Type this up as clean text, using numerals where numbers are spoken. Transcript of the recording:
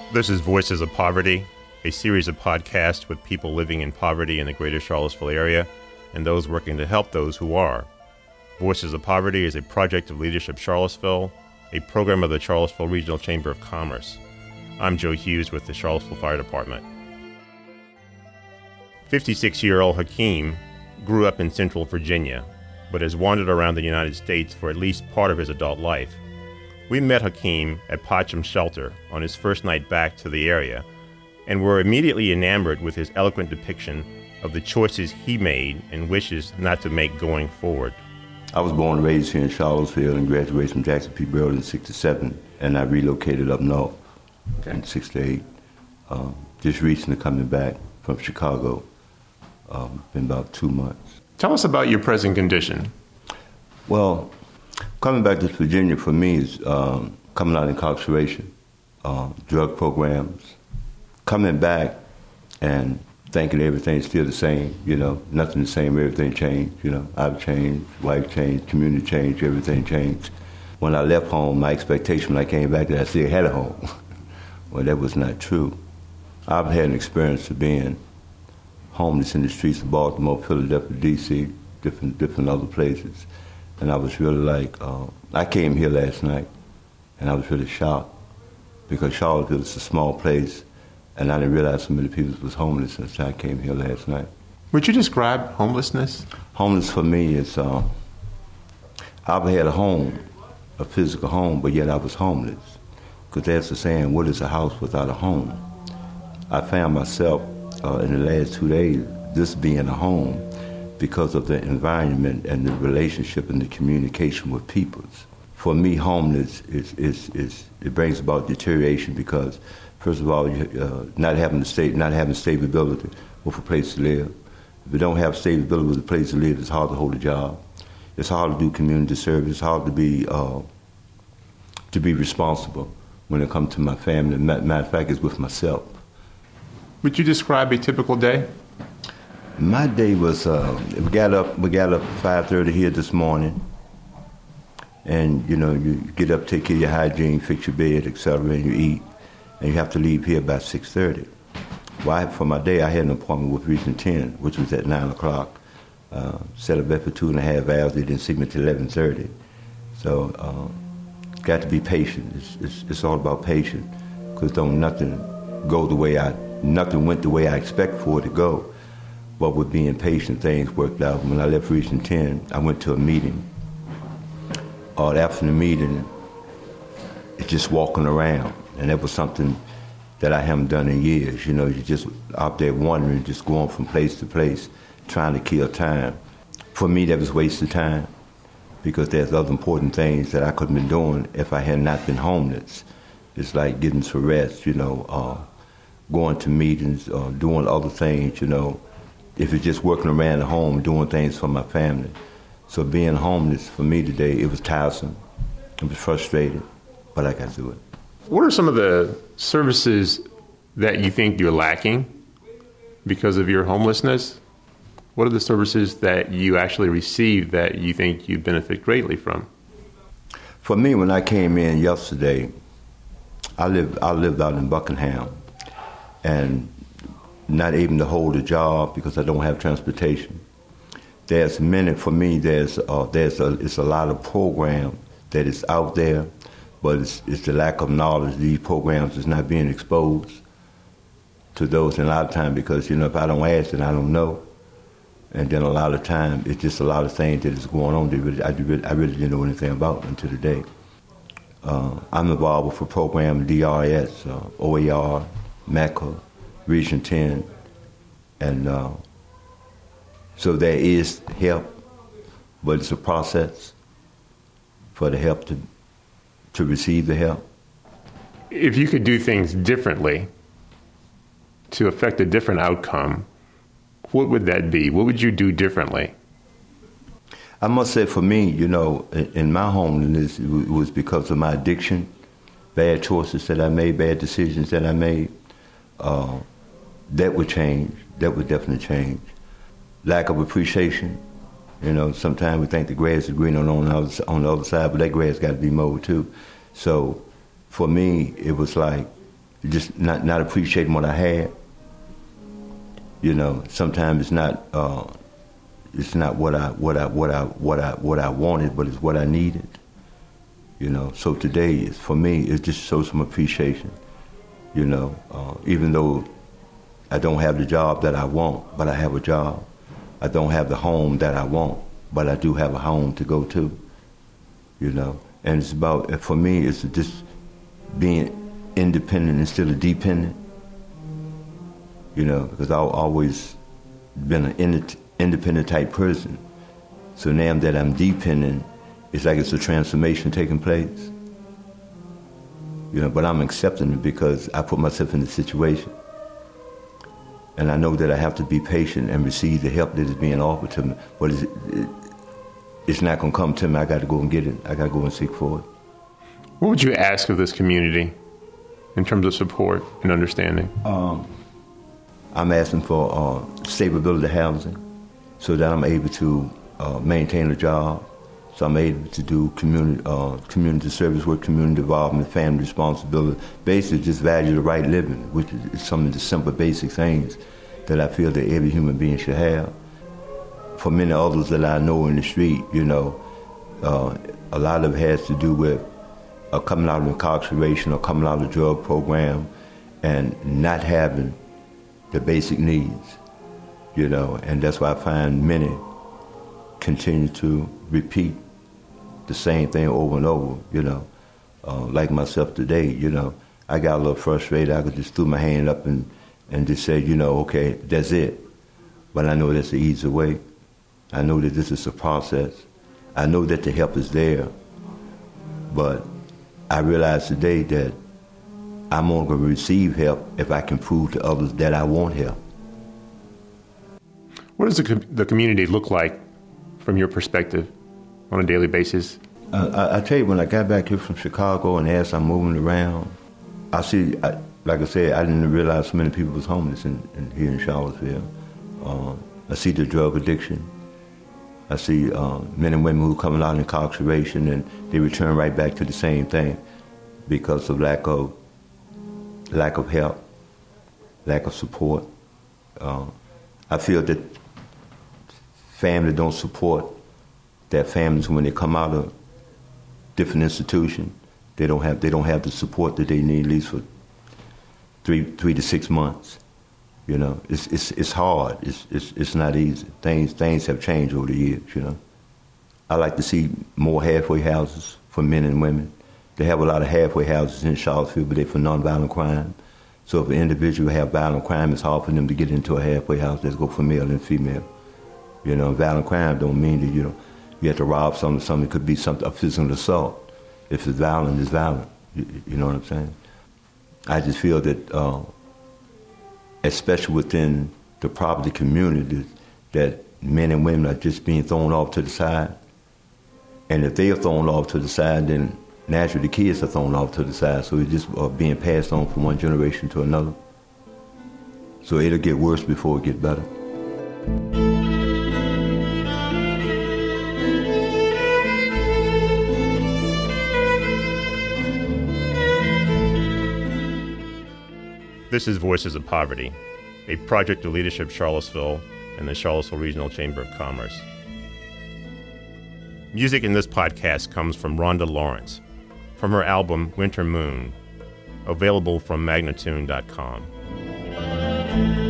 This is Voices of Poverty, a series of podcasts with people living in poverty in the greater Charlottesville area and those working to help those who are. Voices of Poverty is a project of Leadership Charlottesville, a program of the Charlottesville Regional Chamber of Commerce. I'm Joe Hughes with the Charlottesville Fire Department. 56-year-old Hakeem grew up in Central Virginia, but has wandered around the United States for at least part of his adult life. We met Hakeem at Potcham Shelter on his first night back to the area and were immediately enamored with his eloquent depiction of the choices he made and wishes not to make going forward. I was born and raised here in Charlottesville and graduated from Jackson P. Burroughs in '67, and I relocated up north in '68. Just recently coming back from Chicago, been about 2 months. Tell us about your present condition. Well, coming back to Virginia for me is coming out of incarceration, drug programs, coming back and thinking everything's still the same, nothing the same, everything changed, I've changed, life changed, community changed, everything changed. When I left home, my expectation when I came back that I still had a home. Well, that was not true. I've had an experience of being homeless in the streets of Baltimore, Philadelphia, D.C., different other places. And I was really like, I came here last night, and I was really shocked because Charlottesville is a small place, and I didn't realize so many people was homeless until I came here last night. Would you describe homelessness? Homeless for me is, I've had a home, a physical home, but yet I was homeless. Because that's the saying, what is a house without a home? I found myself in the last 2 days, this being a home, because of the environment and the relationship and the communication with peoples. For me, homeless it brings about deterioration because, first of all, not having stability with a place to live. If you don't have stability with a place to live, it's hard to hold a job. It's hard to do community service. It's hard to be responsible when it comes to my family. Matter of fact, it's with myself. Would you describe a typical day? My day was, we got up 5:30 here this morning, and you get up, take care of your hygiene, fix your bed, etc., and you eat, and you have to leave here by 6:30. Well, for my day, I had an appointment with Region 10, which was at 9 o'clock. Set up there for 2.5 hours. They didn't see me till 11:30. So, got to be patient. It's all about patience, because nothing went the way I expect for it to go. But with being patient, things worked out. When I left Region 10, I went to a meeting. After the meeting, it's just walking around. And that was something that I haven't done in years. You're just out there wandering, just going from place to place, trying to kill time. For me, that was wasted time because there's other important things that I could have been doing if I had not been homeless. It's like getting to rest, going to meetings, doing other things, If it's just working around the home, doing things for my family. So being homeless for me today, it was tiresome. It was frustrating, but I got through it. What are some of the services that you think you're lacking because of your homelessness? What are the services that you actually receive that you think you benefit greatly from? For me, when I came in yesterday, I lived out in Buckingham, and not able to hold a job because I don't have transportation. It's a lot of program that is out there, but it's the lack of knowledge. These programs is not being exposed to those in a lot of time because, if I don't ask, then I don't know. And then a lot of time, it's just a lot of things that is going on that I really didn't know anything about until today. I'm involved with a program, DRS, OAR, MECA, Region 10, and so there is help, but it's a process for the help to receive the help. If you could do things differently to affect a different outcome, what would that be? What would you do differently? I must say for me, in my homelessness, it was because of my addiction, bad choices that I made, bad decisions that I made. That would change. That would definitely change. Lack of appreciation. Sometimes we think the grass is greener on the other side, but that grass got to be mowed too. So for me, it was like just not appreciating what I had. You know, sometimes it's not what I wanted, but it's what I needed. You know, so today for me it just shows some appreciation. You know, even though I don't have the job that I want, but I have a job. I don't have the home that I want, but I do have a home to go to. You know, and it's about, for me, it's just being independent instead of dependent. You know, because I've always been an independent type person. So now that I'm dependent, it's like it's a transformation taking place. You know, but I'm accepting it because I put myself in the situation. And I know that I have to be patient and receive the help that is being offered to me. But it's not going to come to me. I got to go and get it. I got to go and seek for it. What would you ask of this community in terms of support and understanding? I'm asking for stability housing so that I'm able to maintain a job. So I'm able to do community service work, community involvement, family responsibility. Basically, just value the right living, which is some of the simple, basic things that I feel that every human being should have. For many others that I know in the street, you know, a lot of it has to do with coming out of incarceration or coming out of the drug program and not having the basic needs, you know. And that's why I find many continue to repeat the same thing over and over, you know. Like myself today, you know, I got a little frustrated. I could just throw my hand up and just say, you know, okay, that's it. But I know that's the easy way. I know that this is a process. I know that the help is there. But I realize today that I'm only going to receive help if I can prove to others that I want help. What does the community look like from your perspective on a daily basis? I tell you, when I got back here from Chicago and as I'm moving around, I see, like I said, I didn't realize so many people was homeless here in Charlottesville. I see the drug addiction. I see men and women who are coming out of incarceration and they return right back to the same thing because of lack of help, lack of support. I feel that family don't support their families when they come out of different institutions. They don't have the support that they need, at least for 3 to 6 months. You know, it's hard. It's not easy. Things have changed over the years. You know, I like to see more halfway houses for men and women. They have a lot of halfway houses in Charlottesville, but they're for nonviolent crime. So if an individual have violent crime, it's hard for them to get into a halfway house. Let's go for male and female. You know, violent crime don't mean that you have to rob something. It could be a physical assault. If it's violent, it's violent. You know what I'm saying? I just feel that, especially within the poverty community, that men and women are just being thrown off to the side. And if they are thrown off to the side, then naturally the kids are thrown off to the side. So it's just being passed on from one generation to another. So it'll get worse before it gets better. This is Voices of Poverty, a project of Leadership Charlottesville and the Charlottesville Regional Chamber of Commerce. Music in this podcast comes from Rhonda Lawrence, from her album Winter Moon, available from Magnatune.com.